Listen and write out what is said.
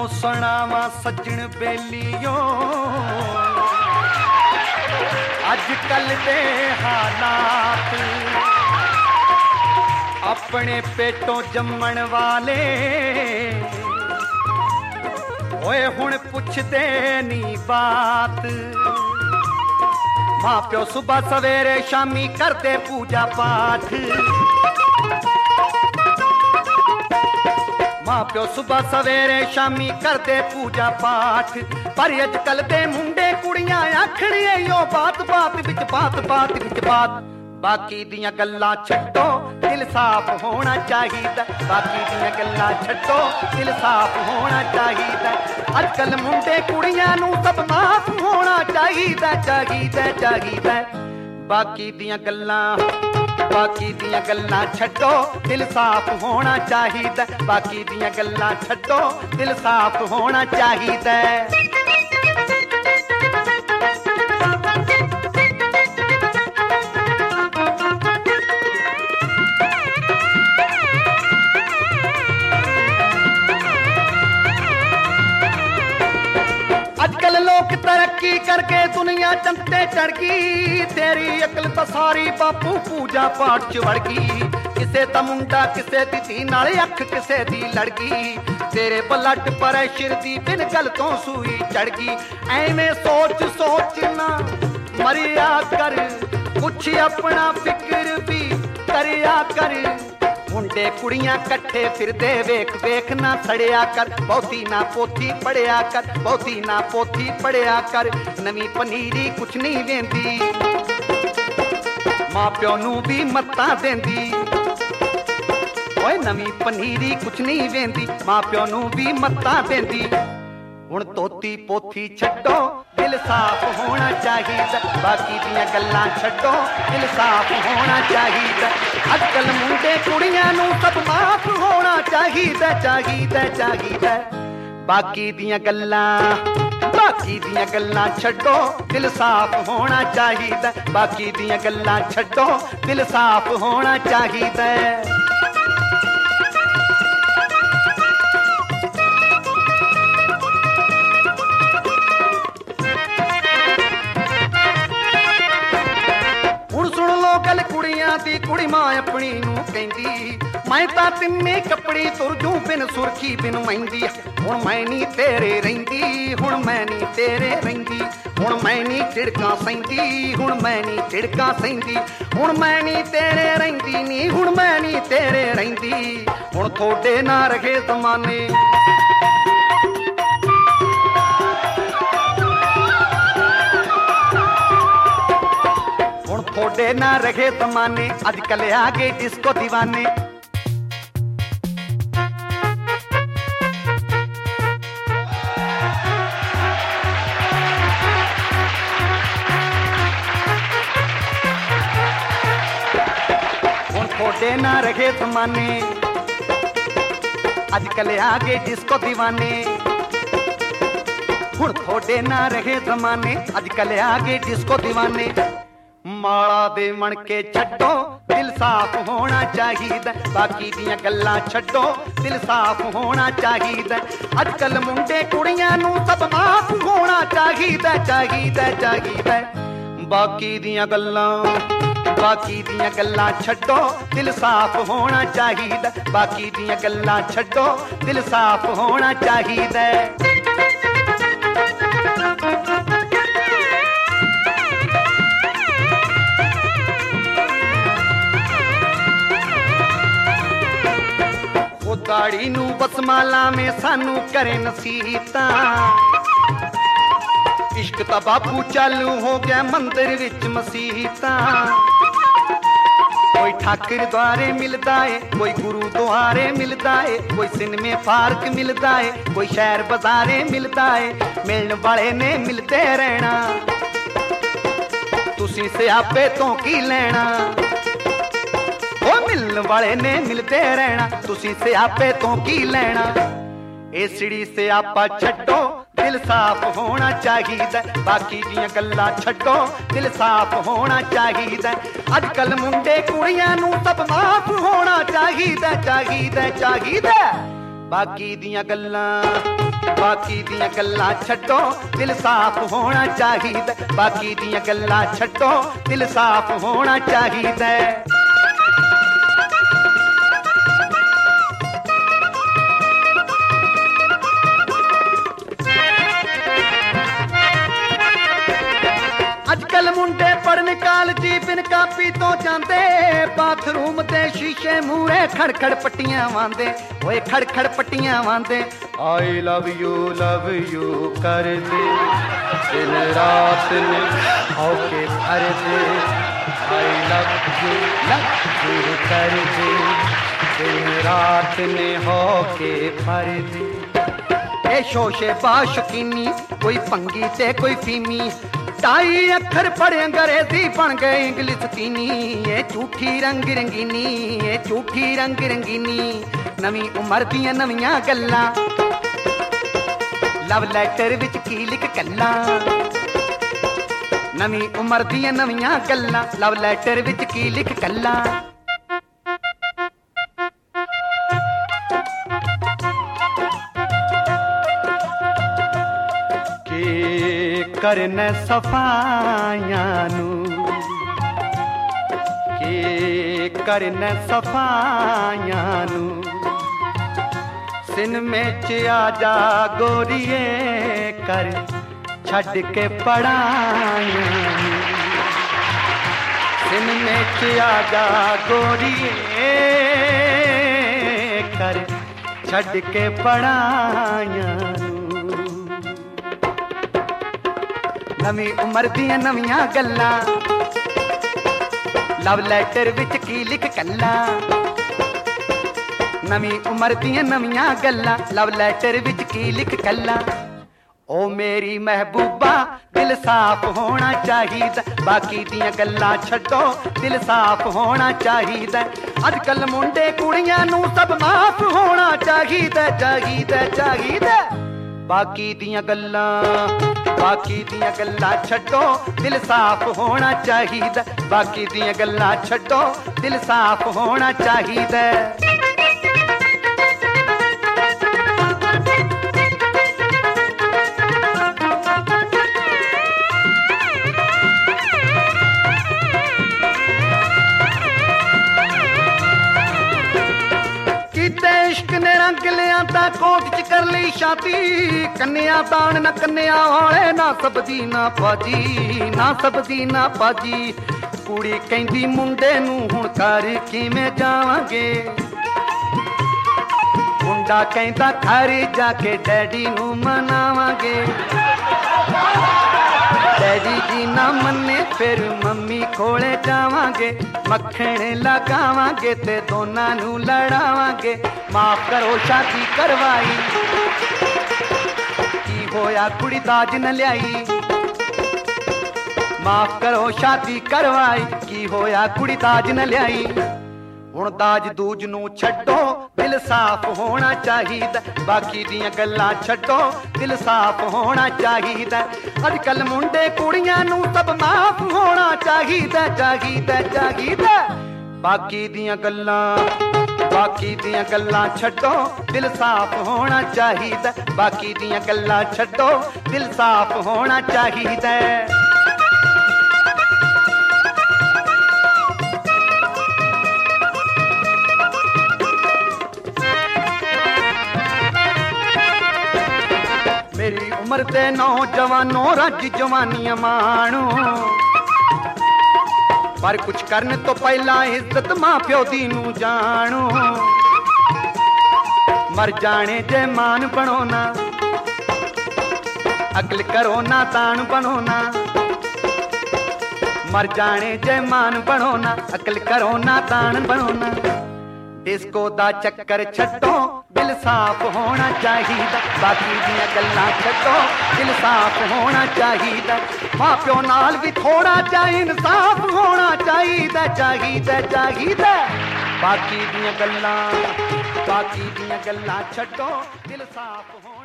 सुनावा सज्जन बेलियो अजकल दे हालात अपने पेटों जम्मण वाले ओए हुण पुछदे नी बात। मां प्यो सुबह सवेरे शामी करदे पूजा पाठ मां प्यो सुबह सवेरे शामी करदे पूजा पाठ पर अजकल दे मुंडे कुड़ियां आखणिए यो बात बात विच बात बाकी दियां गल्लां छड्डो दिल साफ होना चाहिदा बाकी दियां गल्लां छड्डो दिल साफ होना चाहिदा अजकल मुंडे कुड़ियां नूं सब माफ होना चाहिदा बाकी दियां गल्लां छड्डो दिल साफ होना चाहिदा बाकी दियां गल्लां छड्डो दिल साफ होना चाहिदा। अजकल लोग तरक्की करके दुनिया चंते चढ़ गई तेरी अकल तो सारी बापू पूजा पाठ च वड़ गई किसे दा मुंडा किसे दी धी नाल अख किसे दी लड़गी तेरे ब्लड प्रेशर दी बिन गल तो सूई चढ़ गई ऐवें सोच ना मरिया कर कुछ अपना फिक्र भी करिया कर मुंडे कुड़ियां कट्ठे फिरदे वेख वेख ना सड़िया कर बहुती ना पोथी पढ़िया कर नवी पनीरी कुछ नहीं वेंदी मां प्यो नू भी मत्ता देंदी ओए नवी पनीरी कुछ नहीं वेंदी मां प्यो नू भी मत्ता देंदी हुण तोती पोथी छड्डो दिल साफ होना चाहिदा बाकी दियां गल्लां छड्डो दिल साफ होना चाहिदा अजकल मुंडे कुड़ियां नूं सब माफ होना चाहिदा बाकी दियां गल्लां छड्डो दिल साफ होना चाहिदा बाकी दियां गल्लां छड्डो दिल साफ होना चाहिदा। गल कुड़ियां दी कुड़ी मां अपनी नू कहंदी मैं तां तिन्ने कपड़ी तुर जूं बिन सुरखी बिन महिंदी हुण मैं नी तेरे रहिंदी हुण मैं नी तेरे रहिंदी हुण मैं नी झिड़कां सहिंदी हुण मैं नी झिड़कां सहिंदी हुण मैं नी तेरे रहिंदी नी हुण मैं नी तेरे रहिंदी हुण थोड़े ना रहे ज़माने थोड़े ना रहे ज़माने अजकल आ गए डिस्को दीवाने थोड़े ना रहे ज़माने अजकल आ गए डिस्को दीवाने हुण थोड़े ना रहे ज़माने अजकल आ गए डिस्को दीवाने माला दे मन के छड्डो दिल साफ होना चाहिदा बाकी दियां गल्लां छड्डो दिल साफ होना चाहिदा अजकल मुंडे कुड़ियां नूं सब माफ होना चाहिदा बाकी दियां गल्लां छड्डो दिल साफ होना चाहिदा बाकी दियां गल्लां छड्डो दिल साफ होना चाहिदा। दाड़ी नू बसमाला में सानू करे नसीहतां इश्क ता बापू चालू हो गया मंदिर विच मसीहतां कोई ठाकर द्वारे मिलदा है कोई गुरु द्वारे मिलदा है कोई सिनेमे पार्क मिलदा है कोई शहर बाजारे मिलदा है मिलने वाले ने मिलते रहना तुसी सियापे तो की लेना मिलने वाले ने मिलते रहना तुसी सियापे तो की लेना एसड़ी सियापा छड्डो दिल साफ होना चाहिदा बाकी दियां गल्लां छड्डो दिल साफ होना चाहिदा अजकल मुंडे कुड़ियां नूं सब माफ होना चाहिदा बाकी दियां गल्लां बाकी दियां गल्लां छड्डो दिल साफ होना चाहिदा बाकी दियां गल्लां छड्डो दिल साफ होना चाहिदा अजकल मुंडे पढ़न कालजी बिन कापी तो जांदे बाथरूम ते शीशे मूरे खड़खड़ पट्टियां वांदे ओए खड़खड़ पट्टियां वांदे आई लव यू कर दे दिन रात ने होके भर दे आई लव यू कर दे दिन रात ने होके भर दे ए शोशे बाशकीनी कोई पंगी ते कोई फीमी ढाई अखर पढ़े अंग्रेजी बन गए इंग्लिश तीनी ये झूठी रंग रंगीनी ये झूठी रंग रंगीनी नवी उम्र दियां नवियां गल्लां लव लैटर विच की लिख कल्ला नवी उम्र दियां नवियां गल्लां लव लैटर विच की लिख कल्ला करने सफाइयां नू के करने सफाइयां नू सिनमे च आजा गोरिए कर छड़ के पढ़ाइयां सिनमे च आजा गोरिए कर छड़ के पढ़ाइयां नवी उम्र दियां नवियां गल्लां लव लैटर विच की लिख कल्ला नवी उम्र दियां नवियां गल्लां लव लैटर विच की लिख कल्ला ओ मेरी महबूबा दिल साफ होना चाहिदा बाकी दियां गल्लां छड्डो दिल साफ होना चाहिदा अजकल मुंडे कुड़ियां नू सब माफ होना चाहिदा चाहिदा चाहिदा बाकी दियां गल्लां छड्डो दिल साफ होना चाहिदा बाकी दियां गल्लां छड्डो दिल साफ होना चाहिदा इश्क ने रंग लिया कोट च कर ली शादी कन्या दान न कन्या वाले ना सबदी ना पाजी ना सबदी ना पाजी कुड़ी कहंदी मुंडे नू हुण घर किवें जावांगे मुंडा कहंदा घर जाके डैडी नू मनावांगे डैडी जी ना मन्ने फिर मम्मी कोले जावांगे मक्खण लगावांगे ते दोनां नू लड़ावांगे माफ करो शादी करवाई की होया कुड़ी दाज न लियाई माफ करो शादी करवाई की होया कुड़ी दाज न लियाई हुण दाज दूज नू छड्डो दिल साफ होना चाहिदा बाकी दियां गल्लां छड्डो दिल साफ होना चाहिदा अजकल मुंडे कुड़ियां नू सब माफ होना चाहिदा चाहिदा चाहिदा बाकी दियां गल्लां छड्डो दिल साफ होना चाहिदा बाकी दियां गल्लां छड्डो दिल साफ होना चाहिदा मेरी उम्र दे नौजवानों रज जवानियां माणो पर कुछ करने तो पहला इज्जत मां प्यो दी नू जानो मर जाने जे मान बनो ना अकल करो ना तान बनो ना मर जाने जे मान बनो ना अकल करो ना तान बनो ना डिस्को दा चक्कर छड्डो दिल साफ होना चाहिदा बाकी दियां गल्लां छड्डो दिल साफ होना चाहिदा मां प्यो नाल भी थोड़ा जा इंसाफ होना चाहिदा चाहिदा चाहिदा बाकी दियां गल्लां छड्डो दिल साफ होना